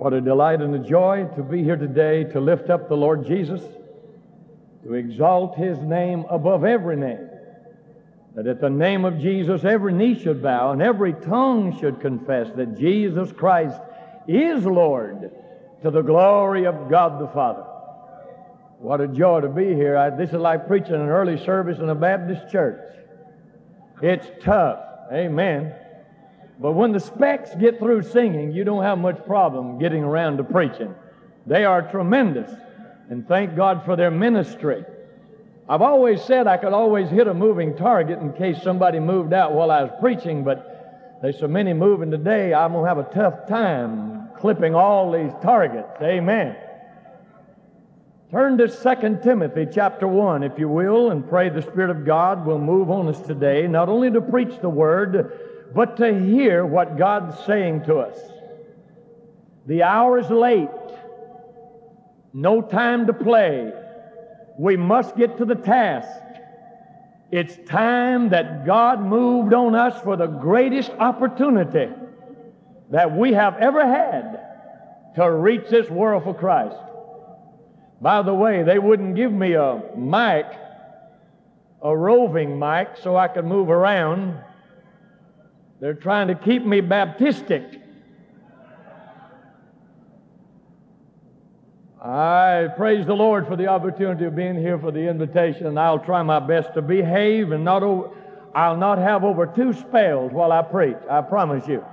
What a delight and a joy to be here today to lift up the Lord Jesus, to exalt His name above every name, that at the name of Jesus every knee should bow and every tongue should confess that Jesus Christ is Lord, to the glory of God the Father. What a joy to be here. This is like preaching an early service in a Baptist church. It's tough. Amen. But when the specs get through singing, you don't have much problem getting around to preaching. They are tremendous, and thank God for their ministry. I've always said I could always hit a moving target in case somebody moved out while I was preaching, but there's so many moving today, I'm going to have a tough time clipping all these targets. Amen. Turn to 2 Timothy chapter 1, if you will, and pray the Spirit of God will move on us today, not only to preach the Word, but to hear what God's saying to us. The hour is late. No time to play. We must get to the task. It's time that God moved on us for the greatest opportunity that we have ever had to reach this world for Christ. By the way, they wouldn't give me a mic, a roving mic, so I could move around. They're trying to keep me Baptistic. I praise the Lord for the opportunity of being here for the invitation, and I'll try my best to behave and I'll not have over 2 spells while I preach. I promise you.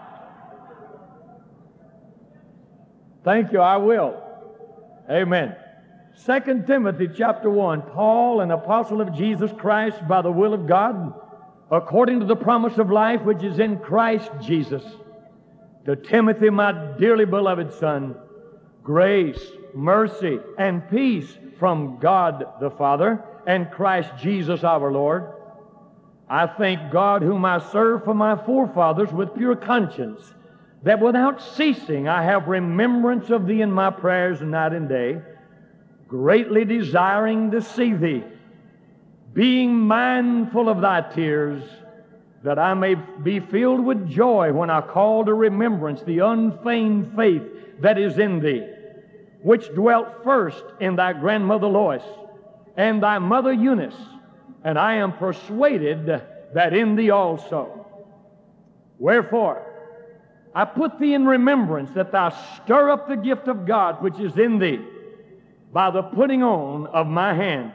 Thank you, I will. Amen. 2 Timothy chapter 1, Paul, an apostle of Jesus Christ by the will of God, according to the promise of life which is in Christ Jesus. To Timothy, my dearly beloved son, grace, mercy, and peace from God the Father and Christ Jesus our Lord. I thank God whom I serve for my forefathers with pure conscience, that without ceasing I have remembrance of thee in my prayers night and day, greatly desiring to see thee, being mindful of thy tears, that I may be filled with joy when I call to remembrance the unfeigned faith that is in thee, which dwelt first in thy grandmother Lois and thy mother Eunice, and I am persuaded that in thee also. Wherefore, I put thee in remembrance that thou stir up the gift of God which is in thee by the putting on of my hands.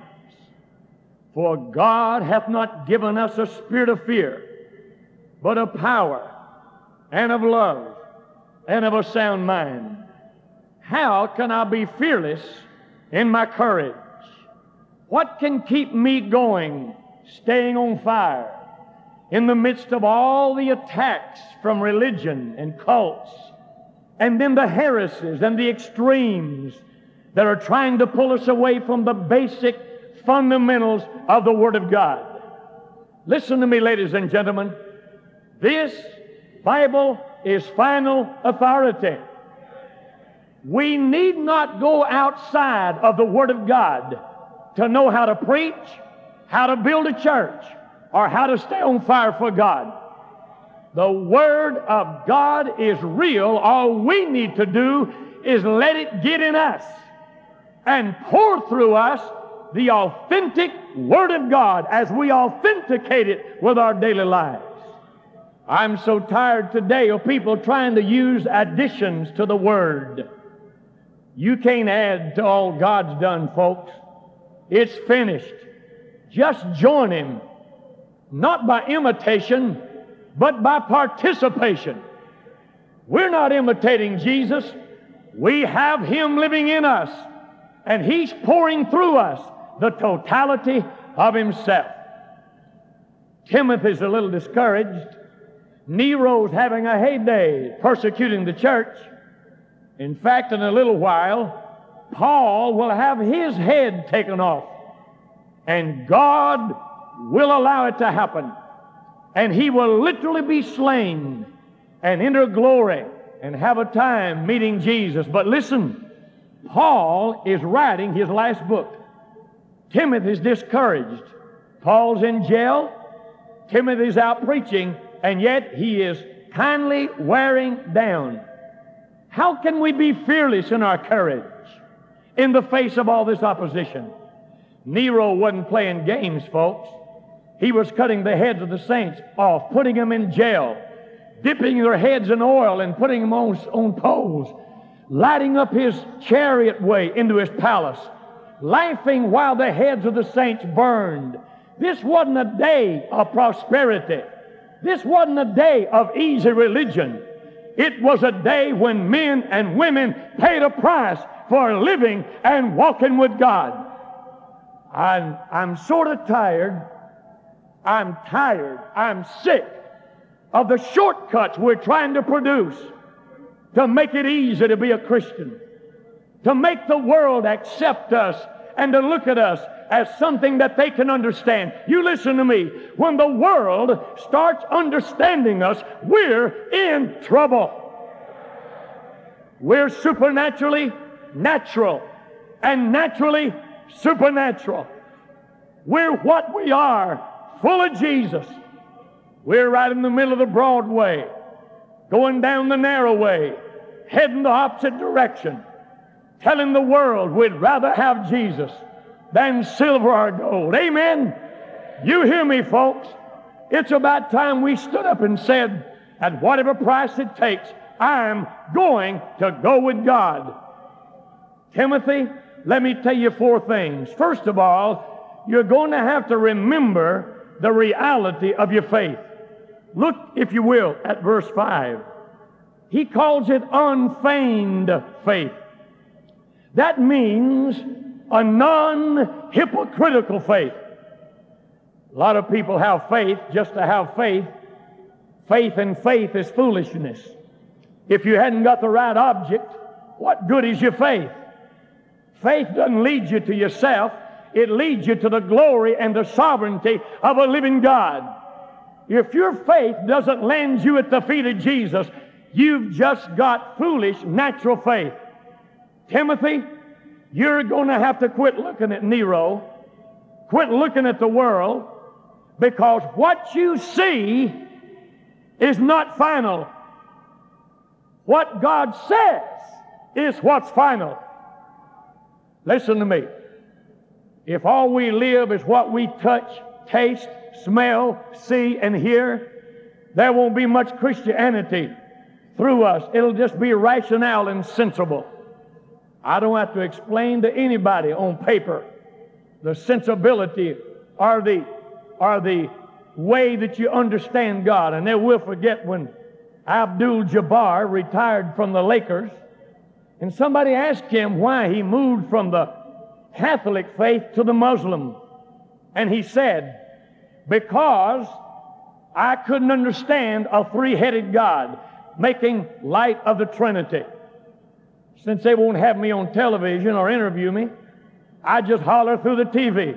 For God hath not given us a spirit of fear, but of power and of love and of a sound mind. How can I be fearless in my courage? What can keep me going, staying on fire, in the midst of all the attacks from religion and cults, and then the heresies and the extremes that are trying to pull us away from the basic fundamentals of the Word of God? Listen to me, ladies and gentlemen. This Bible is final authority. We need not go outside of the Word of God to know how to preach, how to build a church, or how to stay on fire for God. The Word of God is real. All we need to do is let it get in us and pour through us the authentic Word of God as we authenticate it with our daily lives. I'm so tired today of people trying to use additions to the Word. You can't add to all God's done, folks. It's finished. Just join Him, not by imitation, but by participation. We're not imitating Jesus. We have Him living in us, and He's pouring through us the totality of Himself. Timothy's a little discouraged. Nero's having a heyday persecuting the church. In fact, in a little while, Paul will have his head taken off, and God will allow it to happen, and he will literally be slain and enter glory and have a time meeting Jesus. But listen, Paul is writing his last book. Timothy's discouraged. Paul's in jail. Timothy's out preaching, and yet he is kindly wearing down. How can we be fearless in our courage in the face of all this opposition? Nero wasn't playing games, folks. He was cutting the heads of the saints off, putting them in jail, dipping their heads in oil and putting them on poles, lighting up his chariot way into his palace, laughing while the heads of the saints burned. This wasn't a day of prosperity. This wasn't a day of easy religion. It was a day when men and women paid a price for living and walking with God. I'm sort of tired. I'm tired. I'm sick of the shortcuts we're trying to produce to make it easy to be a Christian, to make the world accept us and to look at us as something that they can understand. You listen to me. When the world starts understanding us, we're in trouble. We're supernaturally natural and naturally supernatural. We're what we are, full of Jesus. We're right in the middle of the broad way, going down the narrow way, heading the opposite direction, telling the world we'd rather have Jesus than silver or gold. Amen? You hear me, folks? It's about time we stood up and said, at whatever price it takes, I'm going to go with God. Timothy, let me tell you 4 things. First of all, you're going to have to remember the reality of your faith. Look, if you will, at verse 5. He calls it unfeigned faith. That means a non-hypocritical faith. A lot of people have faith just to have faith. Faith and faith is foolishness. If you hadn't got the right object, what good is your faith? Faith doesn't lead you to yourself. It leads you to the glory and the sovereignty of a living God. If your faith doesn't land you at the feet of Jesus, you've just got foolish natural faith. Timothy, you're going to have to quit looking at Nero, quit looking at the world, because what you see is not final. What God says is what's final. Listen to me. If all we live is what we touch, taste, smell, see, and hear, there won't be much Christianity through us. It'll just be rational and sensible. I don't have to explain to anybody on paper the sensibility or the way that you understand God. And they will forget when Abdul-Jabbar retired from the Lakers, and somebody asked him why he moved from the Catholic faith to the Muslim. And he said, because I couldn't understand a three-headed God, making light of the Trinity. Since they won't have me on television or interview me, I just holler through the TV.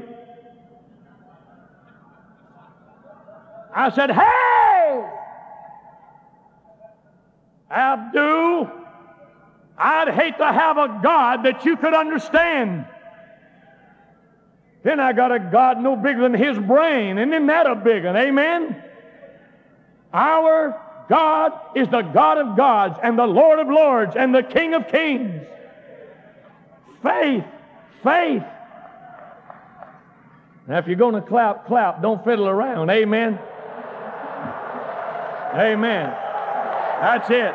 I said, hey, Abdul, I'd hate to have a God that you could understand. Then I got a God no bigger than his brain, and isn't that a big one? Amen? Our God is the God of gods and the Lord of lords and the King of kings. Faith, faith. Now, if you're going to clap, clap. Don't fiddle around. Amen? Amen. That's it.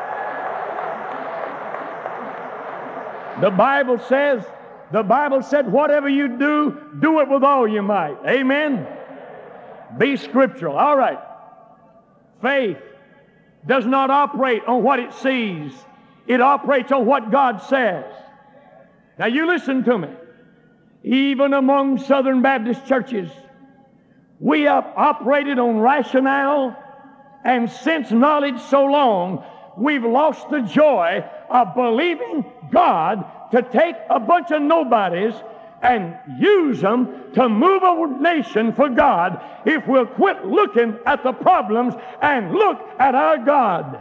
The Bible said, whatever you do, do it with all your might. Amen? Be scriptural. All right. Faith does not operate on what it sees. It operates on what God says. Now you listen to me. Even among Southern Baptist churches, we have operated on rationale and sense knowledge so long, we've lost the joy of believing God to take a bunch of nobodies and use them to move a nation for God if we'll quit looking at the problems and look at our God.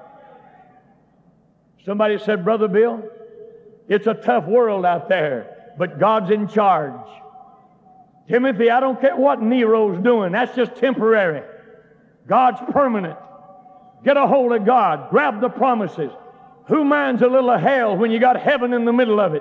Somebody said, Brother Bill, it's a tough world out there, but God's in charge. Timothy, I don't care what Nero's doing. That's just temporary. God's permanent. Get a hold of God. Grab the promises. Who minds a little of hell when you got heaven in the middle of it?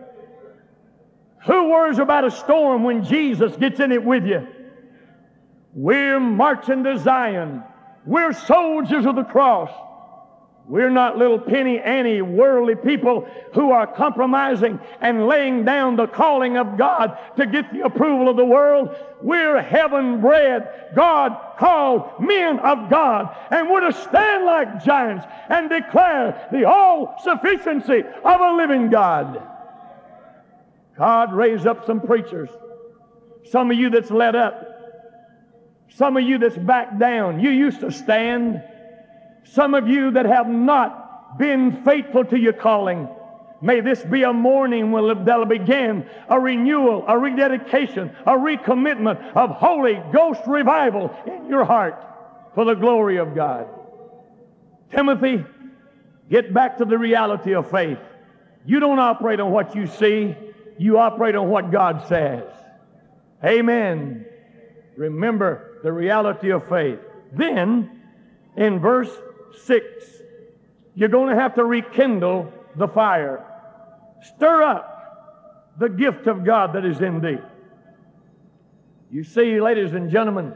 Who worries about a storm when Jesus gets in it with you? We're marching to Zion. We're soldiers of the cross. We're not little penny ante worldly people who are compromising and laying down the calling of God to get the approval of the world. We're heaven-bred, God-called men of God, and we're to stand like giants and declare the all-sufficiency of a living God. God raised up some preachers. Some of you that's let up. Some of you that's backed down. You used to stand. Some of you that have not been faithful to your calling, may this be a morning that'll begin a renewal, a rededication, a recommitment of Holy Ghost revival in your heart for the glory of God. Timothy, get back to the reality of faith. You don't operate on what you see. You operate on what God says. Amen. Remember the reality of faith. Then, in verse 6, you're going to have to rekindle the fire. Stir up the gift of God that is in thee. You see, ladies and gentlemen,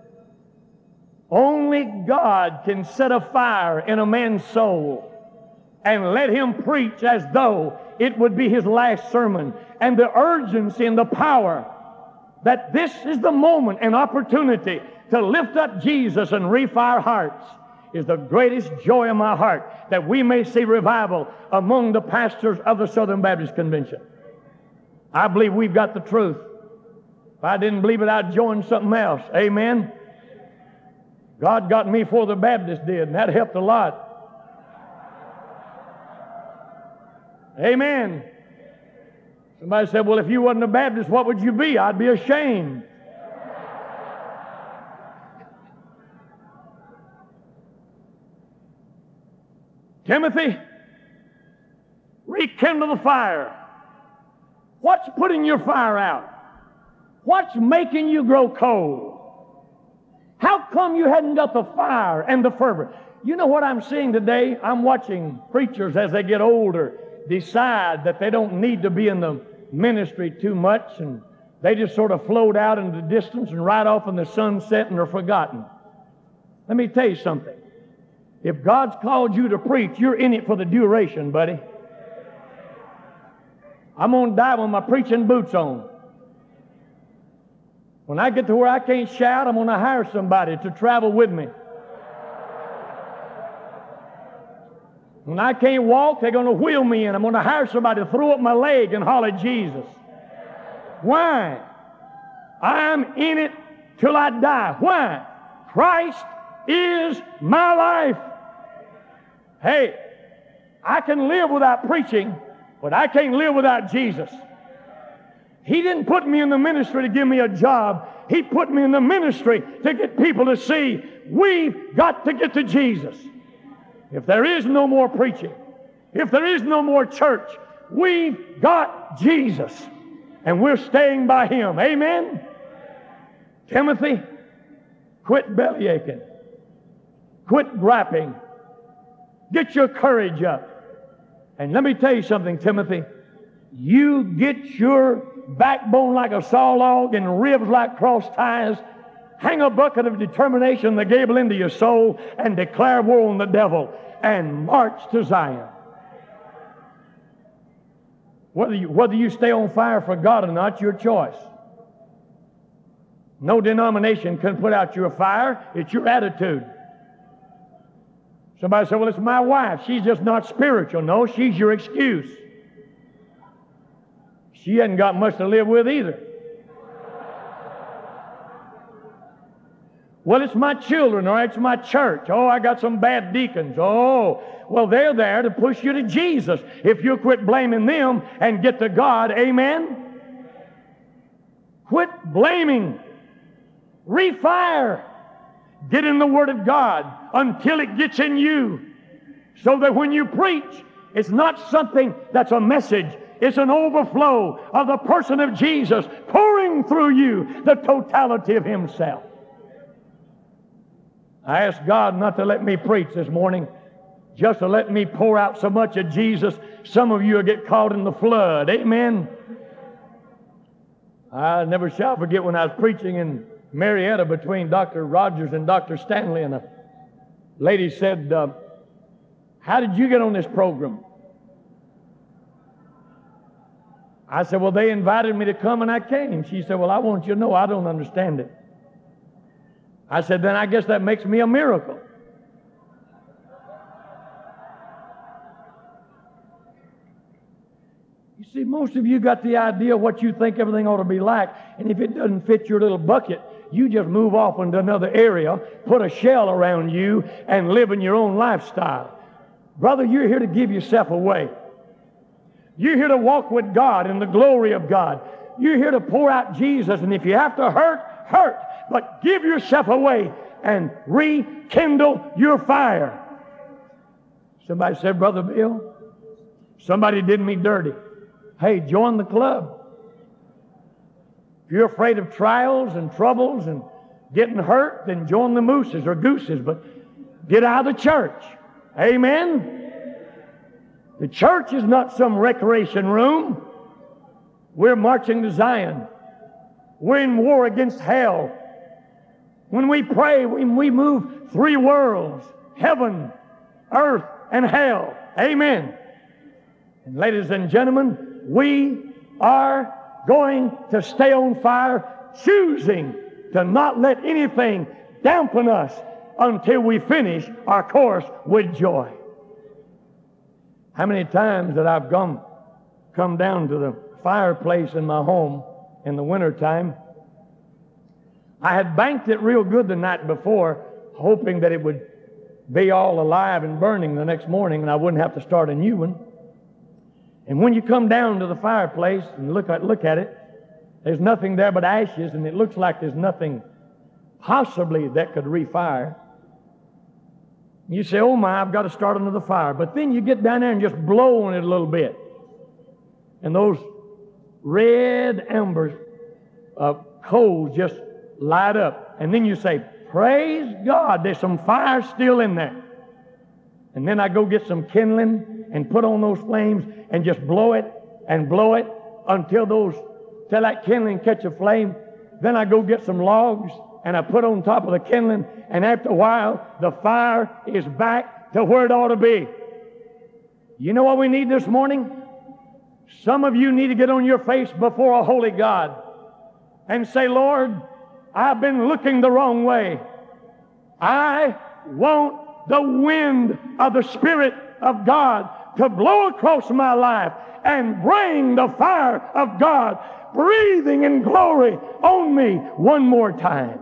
only God can set a fire in a man's soul and let him preach as though it would be his last sermon. And the urgency and the power that this is the moment and opportunity to lift up Jesus and refire hearts is the greatest joy in my heart, that we may see revival among the pastors of the Southern Baptist Convention. I believe we've got the truth. If I didn't believe it, I'd join something else. Amen. God got me before the Baptists did, and that helped a lot. Amen. Somebody said, well, if you wasn't a Baptist, what would you be? I'd be ashamed. Timothy, rekindle the fire. What's putting your fire out? What's making you grow cold? How come you hadn't got the fire and the fervor? You know what I'm seeing today? I'm watching preachers as they get older decide that they don't need to be in the ministry too much, and they just sort of float out into the distance and ride off in the sunset and are forgotten. Let me tell you something. If God's called you to preach, you're in it for the duration, buddy. I'm going to die with my preaching boots on. When I get to where I can't shout, I'm going to hire somebody to travel with me. When I can't walk, they're going to wheel me in. I'm going to hire somebody to throw up my leg and holler Jesus. Why? I'm in it till I die. Why? Christ is my life. Hey, I can live without preaching, but I can't live without Jesus. He didn't put me in the ministry to give me a job. He put me in the ministry to get people to see we've got to get to Jesus. If there is no more preaching, if there is no more church, we've got Jesus, and we're staying by Him. Amen? Timothy, quit bellyaching. Quit griping. Get your courage up. And let me tell you something, Timothy. You get your backbone like a saw log and ribs like cross ties. Hang a bucket of determination, the gable into your soul, and declare war on the devil and march to Zion. Whether you stay on fire for God or not, your choice. No denomination can put out your fire. It's your attitude. Somebody said, well, it's my wife. She's just not spiritual. No, she's your excuse. She hasn't got much to live with either. Well, it's my children, or it's my church. Oh, I got some bad deacons. Oh, well, they're there to push you to Jesus. If you quit blaming them and get to God, amen? Quit blaming. Refire. Get in the Word of God until it gets in you, so that when you preach, it's not something that's a message. It's an overflow of the person of Jesus pouring through you the totality of Himself. I asked God not to let me preach this morning just to let me pour out so much of Jesus, some of you will get caught in the flood. Amen. I never shall forget when I was preaching in Marietta between Dr. Rogers and Dr. Stanley, and a lady said, how did you get on this program? I said, well, they invited me to come and I came. She said, well, I want you to know I don't understand it. I said, then I guess that makes me a miracle. You see, most of you got the idea what you think everything ought to be like, and if it doesn't fit your little bucket, you just move off into another area, put a shell around you, and live in your own lifestyle. Brother, you're here to give yourself away. You're here to walk with God in the glory of God. You're here to pour out Jesus, and if you have to hurt, hurt, but give yourself away and rekindle your fire. Somebody said, Brother Bill, somebody did me dirty. Hey, join the club. If you're afraid of trials and troubles and getting hurt, then join the mooses or gooses, but get out of the church. Amen? The church is not some recreation room. We're marching to Zion. We're in war against hell. When we pray, we move 3 worlds, heaven, earth, and hell. Amen. And ladies and gentlemen, we are going to stay on fire, choosing to not let anything dampen us until we finish our course with joy. How many times that I've come down to the fireplace in my home in the wintertime. I had banked it real good the night before, hoping that it would be all alive and burning the next morning and I wouldn't have to start a new one. And when you come down to the fireplace and look at it, there's nothing there but ashes, and it looks like there's nothing possibly that could refire. You say, oh my, I've got to start another fire. But then you get down there and just blow on it a little bit. And those red embers of coals just light up. And then you say, praise God, there's some fire still in there. And then I go get some kindling and put on those flames and just blow it until that kindling catch a flame. Then I go get some logs and I put on top of the kindling, and after a while the fire is back to where it ought to be. You know what we need this morning? Some of you need to get on your face before a holy God and say, Lord, I've been looking the wrong way. I want the wind of the Spirit of God to blow across my life and bring the fire of God breathing in glory on me one more time.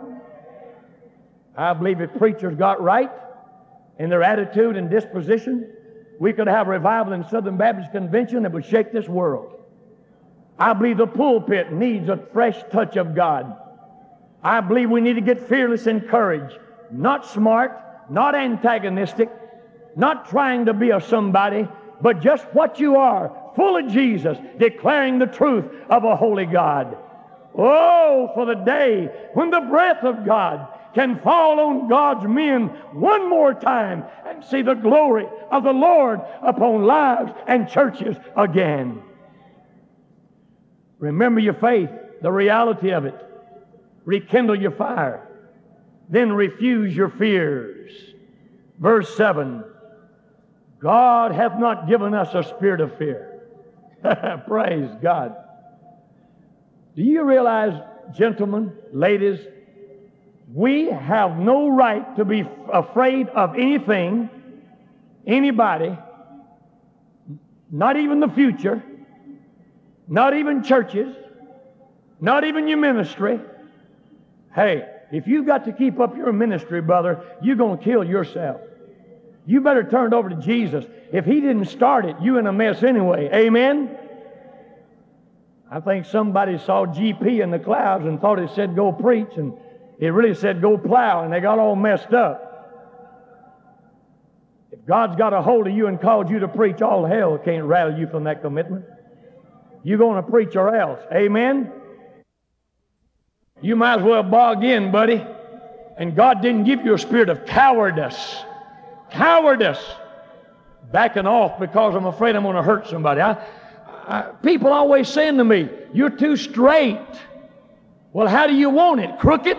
I believe if preachers got right in their attitude and disposition, we could have a revival in Southern Baptist Convention that would shake this world. I believe the pulpit needs a fresh touch of God. I believe we need to get fearless in courage, not smart, not antagonistic, not trying to be a somebody, but just what you are, full of Jesus, declaring the truth of a holy God. Oh, for the day when the breath of God can fall on God's men one more time and see the glory of the Lord upon lives and churches again. Remember your faith, the reality of it. Rekindle your fire. Then refuse your fears. Verse 7, God hath not given us a spirit of fear. Praise God. Do you realize, gentlemen, ladies, we have no right to be afraid of anything, anybody, not even the future, not even churches, not even your ministry. Hey, if you've got to keep up your ministry, brother, you're going to kill yourself. You better turn it over to Jesus. If He didn't start it, you're in a mess anyway. Amen? I think somebody saw GP in the clouds and thought it said go preach, and it really said go plow, and they got all messed up. If God's got a hold of you and called you to preach, all hell can't rattle you from that commitment. You're going to preach or else. Amen? You might as well bog in, buddy. And God didn't give you a spirit of cowardice. Cowardice. backing off because I'm afraid I'm going to hurt somebody. People always saying to me, "You're too straight." Well, how do you want it? Crooked?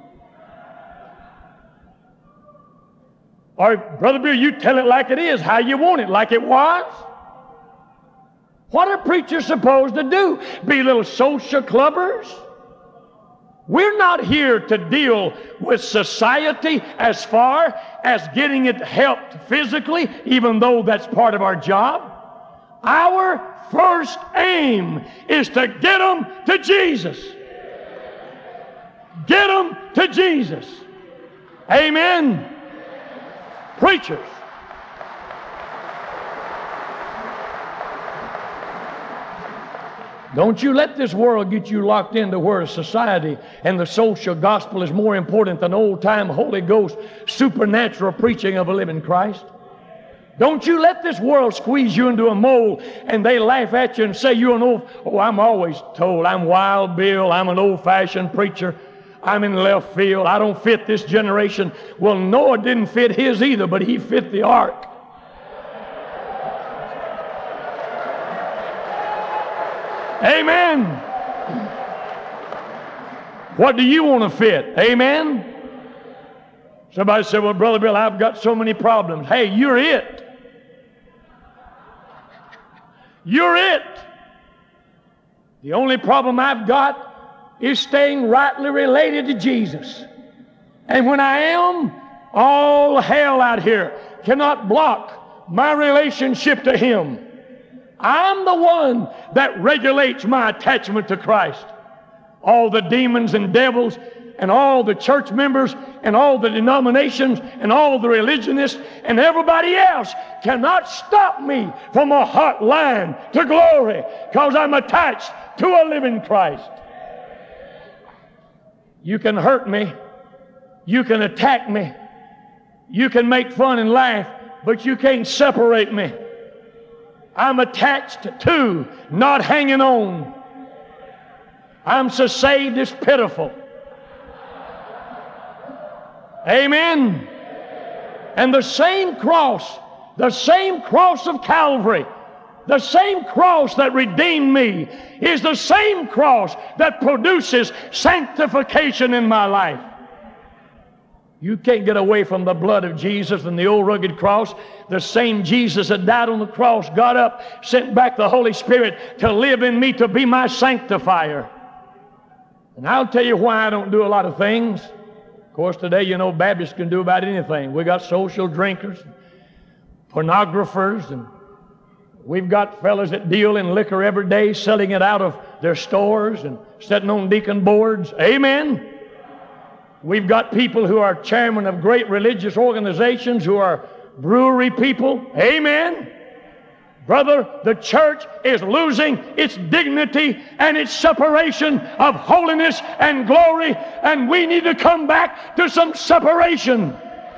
Or, Brother Bill, you tell it like it is. How you want it? Like it was? What are preachers supposed to do? Be little social clubbers? We're not here to deal with society as far as getting it helped physically, even though that's part of our job. Our first aim is to get them to Jesus. Get them to Jesus. Amen. Preachers. Don't you let this world get you locked into where society and the social gospel is more important than old-time Holy Ghost supernatural preaching of a living Christ. Don't you let this world squeeze you into a mold and they laugh at you and say you're an old... Oh, I'm always told I'm Wild Bill, I'm an old-fashioned preacher, I'm in left field, I don't fit this generation. Well, Noah didn't fit his either, but he fit the ark. Amen. What do you want to fit? Amen. Somebody said, "Well, Brother Bill, I've got so many problems." Hey, you're it. You're it. The only problem I've got is staying rightly related to Jesus. And when I am, all hell out here cannot block my relationship to Him. I'm the one that regulates my attachment to Christ. All the demons and devils and all the church members and all the denominations and all the religionists and everybody else cannot stop me from a hot line to glory, because I'm attached to a living Christ. You can hurt me. You can attack me. You can make fun and laugh, but you can't separate me. I'm attached to, not hanging on. I'm so saved it's pitiful. Amen. And the same cross of Calvary, the same cross that redeemed me, is the same cross that produces sanctification in my life. You can't get away from the blood of Jesus and the old rugged cross. The same Jesus that died on the cross got up, sent back the Holy Spirit to live in me, to be my sanctifier. And I'll tell you why I don't do a lot of things. Of course, today, you know, Baptists can do about anything. We got social drinkers, pornographers, and we've got fellas that deal in liquor every day, selling it out of their stores and sitting on deacon boards. Amen. We've got people who are chairmen of great religious organizations, who are brewery people. Amen. Brother, the church is losing its dignity and its separation of holiness and glory, and we need to come back to some separation.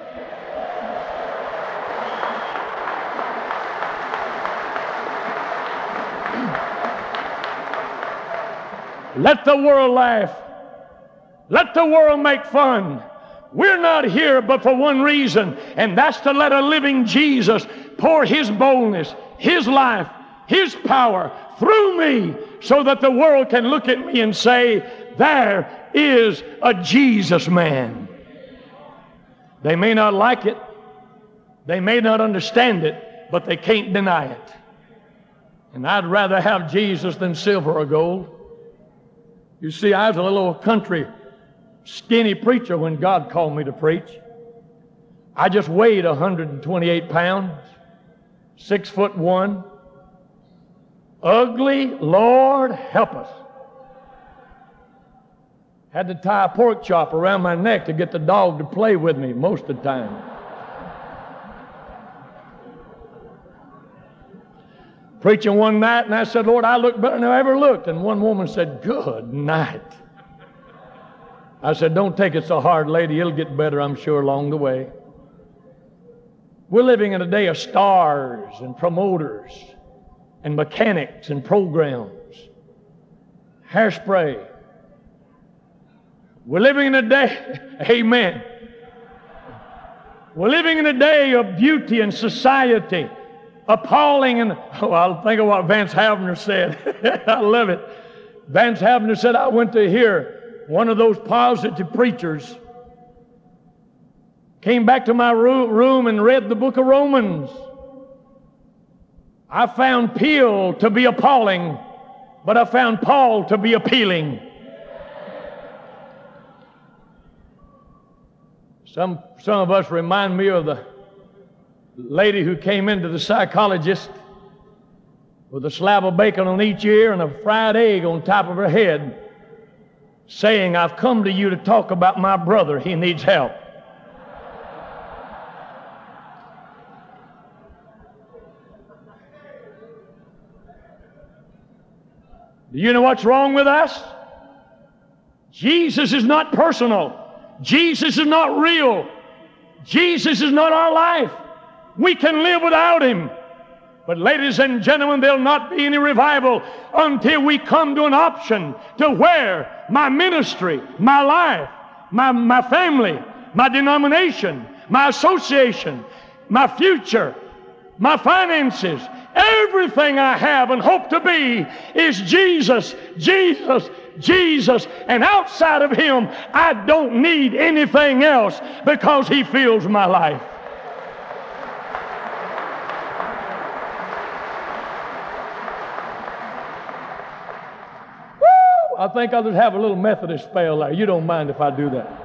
Let the world laugh. Let the world make fun. We're not here but for one reason, and that's to let a living Jesus pour His boldness, His life, His power through me, so that the world can look at me and say, there is a Jesus man. They may not like it, they may not understand it, but they can't deny it. And I'd rather have Jesus than silver or gold. You see, I was a little country skinny preacher when God called me to preach. I just weighed 128 pounds, 6'1". Ugly, Lord help us. Had to tie a pork chop around my neck to get the dog to play with me most of the time. Preaching one night, and I said, Lord, I look better than I ever looked. And one woman said, good night. I said, don't take it so hard, lady. It'll get better, I'm sure, along the way. We're living in a day of stars and promoters and mechanics and programs, hairspray. We're living in a day, amen. We're living in a day of beauty and society appalling. And I'll think of what Vance Havner said. I love it. Vance Havner said, I went to hear one of those positive preachers. Came back to my room and read the book of Romans. I found Peel to be appalling, but I found Paul to be appealing. Some of us remind me of the lady who came into the psychologist with a slab of bacon on each ear and a fried egg on top of her head, saying, I've come to you to talk about my brother. He needs help. Do you know what's wrong with us? Jesus is not personal. Jesus is not real. Jesus is not our life. We can live without Him. But ladies and gentlemen, there'll not be any revival until we come to an option to where my ministry, my life, my family, my denomination, my association, my future, my finances, everything I have and hope to be is Jesus, Jesus, Jesus. And outside of Him, I don't need anything else because He fills my life. Woo! I think I'll just have a little Methodist spell there. You don't mind if I do that.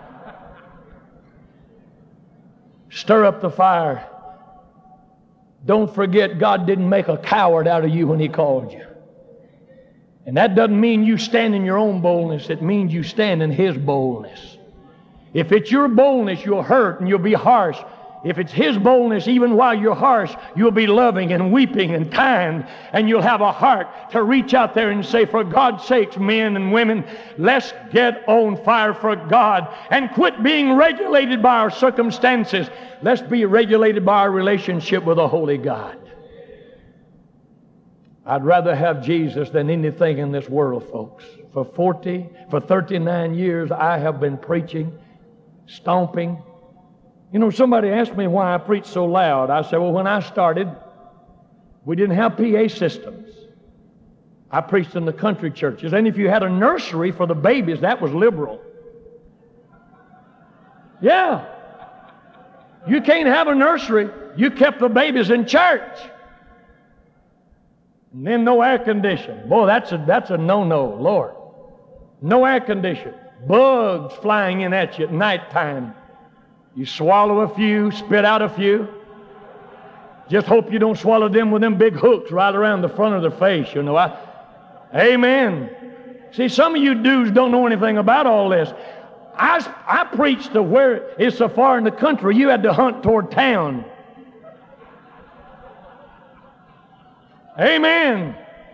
Stir up the fire. Don't forget, God didn't make a coward out of you when He called you. And that doesn't mean you stand in your own boldness. It means you stand in His boldness. If it's your boldness, you'll hurt and you'll be harsh. If it's His boldness, even while you're harsh, you'll be loving and weeping and kind, and you'll have a heart to reach out there and say, for God's sakes, men and women, let's get on fire for God and quit being regulated by our circumstances. Let's be regulated by our relationship with a holy God. I'd rather have Jesus than anything in this world, folks. For 39 years, I have been preaching, stomping. You know, somebody asked me why I preach so loud. I said, well, when I started, we didn't have PA systems. I preached in the country churches. And if you had a nursery for the babies, that was liberal. Yeah. You can't have a nursery. You kept the babies in church. And then no air conditioning. Boy, that's a no-no, Lord. No air conditioning. Bugs flying in at you at nighttime. You swallow a few, spit out a few. Just hope you don't swallow them with them big hooks right around the front of the face, you know. Amen. See, some of you dudes don't know anything about all this. I preached to where it's so far in the country, you had to hunt toward town. Amen.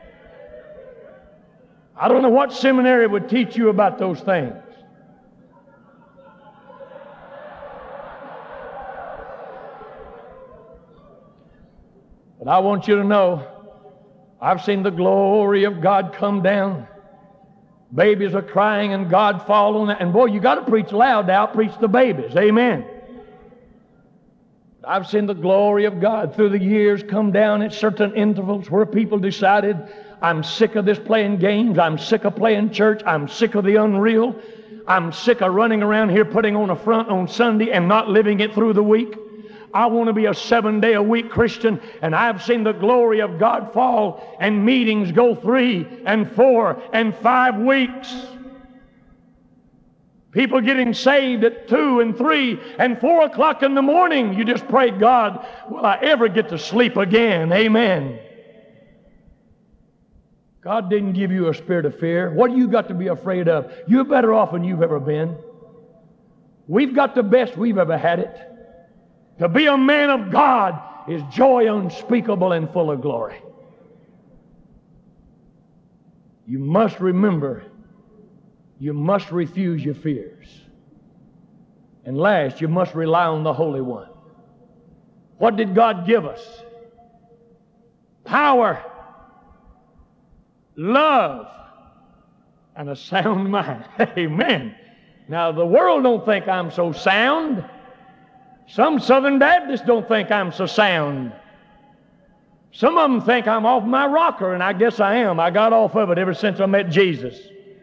I don't know what seminary would teach you about those things. But I want you to know, I've seen the glory of God come down. Babies are crying and God falling. And boy, you got to preach loud to outpreach the babies. Amen. I've seen the glory of God through the years come down at certain intervals where people decided, I'm sick of this playing games. I'm sick of playing church. I'm sick of the unreal. I'm sick of running around here putting on a front on Sunday and not living it through the week. I want to be a 7-day-a-week Christian, and I've seen the glory of God fall and meetings go 3 and 4 and 5 weeks. People getting saved at 2 and 3 and 4 o'clock in the morning. You just pray, God, will I ever get to sleep again? Amen. God didn't give you a spirit of fear. What do you got to be afraid of? You're better off than you've ever been. We've got the best we've ever had it. To be a man of God is joy unspeakable and full of glory. You must remember, you must refuse your fears. And last, you must rely on the Holy One. What did God give us? Power, love, and a sound mind. Amen. Now, the world don't think I'm so sound. Some Southern Baptists don't think I'm so sound. Some of them think I'm off my rocker, and I guess I am. I got off of it ever since I met Jesus.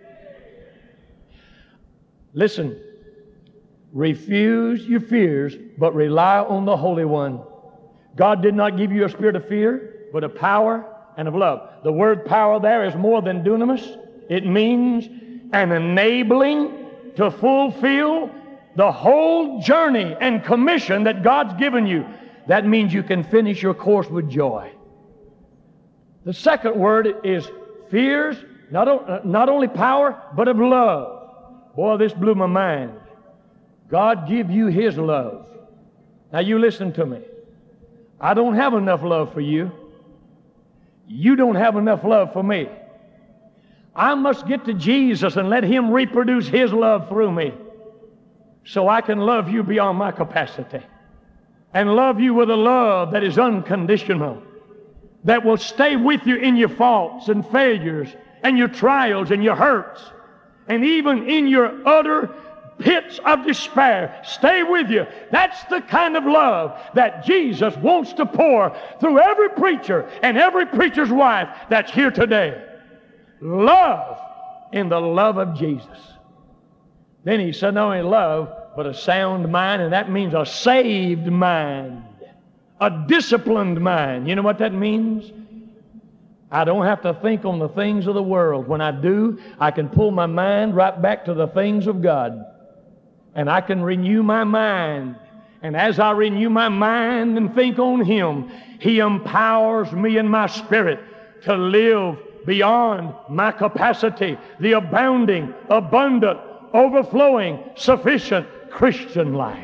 Listen, refuse your fears, but rely on the Holy One. God did not give you a spirit of fear, but of power and of love. The word power there is more than dunamis. It means an enabling to fulfill the whole journey and commission that God's given you. That means you can finish your course with joy. The second word is fears, not only power, but of love. Boy, this blew my mind. God give you His love. Now you listen to me. I don't have enough love for you. You don't have enough love for me. I must get to Jesus and let Him reproduce His love through me so I can love you beyond my capacity and love you with a love that is unconditional, that will stay with you in your faults and failures and your trials and your hurts, and even in your utter pits of despair, stay with you. That's the kind of love that Jesus wants to pour through every preacher and every preacher's wife that's here today. Love in the love of Jesus. Then He said not only love, but a sound mind, and that means a saved mind, a disciplined mind. You know what that means? I don't have to think on the things of the world. When I do, I can pull my mind right back to the things of God. And I can renew my mind. And as I renew my mind and think on Him, He empowers me in my spirit to live beyond my capacity, the abounding, abundant, overflowing, sufficient Christian life.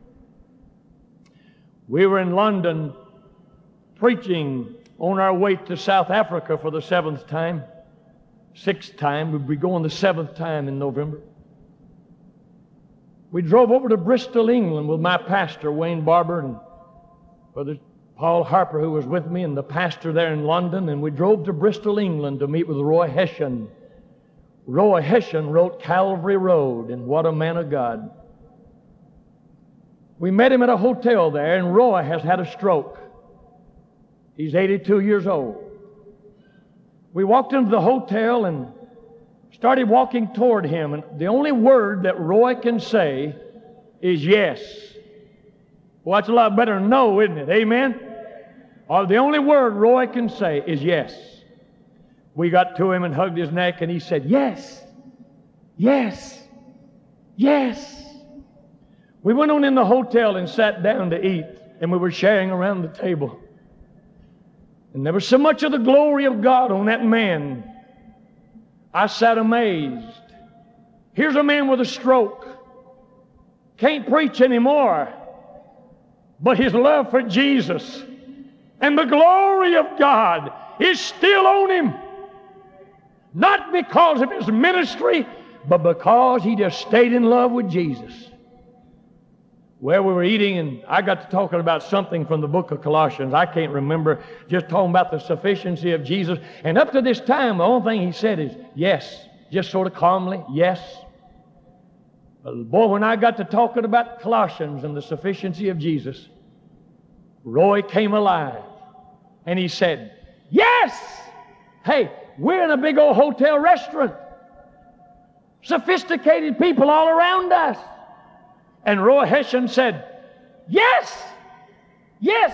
We were in London preaching on our way to South Africa for the 7th time. 6th time. We'll be going the 7th time in November. We drove over to Bristol, England with my pastor, Wayne Barber, and Brother Paul Harper, who was with me, and the pastor there in London, and we drove to Bristol, England to meet with Roy Hession. Roy Hession wrote Calvary Road, and what a man of God. We met him at a hotel there, and Roy has had a stroke. He's 82 years old. We walked into the hotel and started walking toward him, and the only word that Roy can say is yes. Well, that's a lot better than no, isn't it? Amen? Or the only word Roy can say is yes. We got to him and hugged his neck, and he said, yes, yes, yes. We went on in the hotel and sat down to eat, and we were sharing around the table. And there was so much of the glory of God on that man. I sat amazed. Here's a man with a stroke. Can't preach anymore. But his love for Jesus and the glory of God is still on him. Not because of his ministry, but because he just stayed in love with Jesus. Well, we were eating, and I got to talking about something from the book of Colossians. I can't remember, just talking about the sufficiency of Jesus. And up to this time, the only thing he said is, yes, just sort of calmly, yes. But boy, when I got to talking about Colossians and the sufficiency of Jesus, Roy came alive, and he said, yes! Hey, we're in a big old hotel restaurant. Sophisticated people all around us. And Roy Hession said, yes, yes.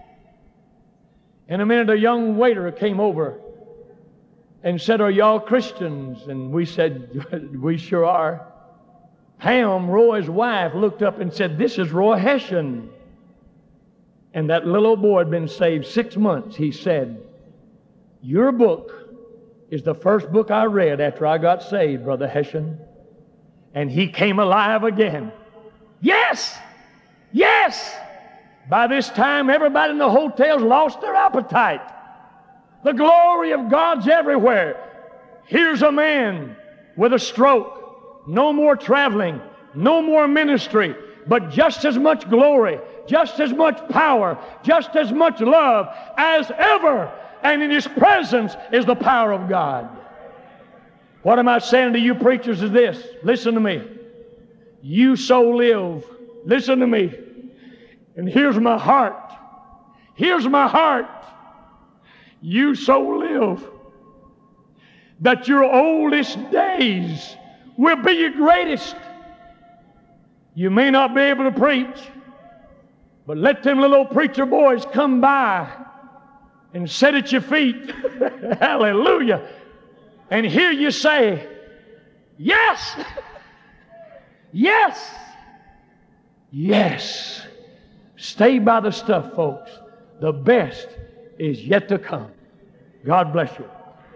In a minute, a young waiter came over and said, are y'all Christians? And we said, we sure are. Pam, Roy's wife, looked up and said, this is Roy Hession. And that little boy had been saved 6 months. He said, your book is the first book I read after I got saved, Brother Hession. And he came alive again. Yes! Yes! By this time, everybody in the hotels lost their appetite. The glory of God's everywhere. Here's a man with a stroke. No more traveling. No more ministry. But just as much glory, just as much power, just as much love as ever. And in His presence is the power of God. What am I saying to you preachers is this. Listen to me. You so live. Listen to me. And here's my heart. Here's my heart. you so live that your oldest days will be your greatest. You may not be able to preach, but let them little old preacher boys come by and sit at your feet. Hallelujah. And hear you say, yes, yes, yes. Stay by the stuff, folks. The best is yet to come. God bless you.